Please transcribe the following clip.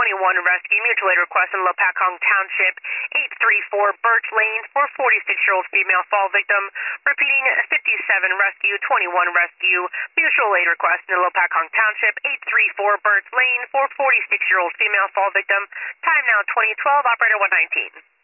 Rescue, mutual aid request in Lopakong Township, 834 Birch Lane for 46-year-old female fall victim. Repeating, 57 Rescue, 21 Rescue, mutual aid request in Lopakong Township, 834 Birch Lane for 46-year-old female fall victim. Time now 2012, operator 119.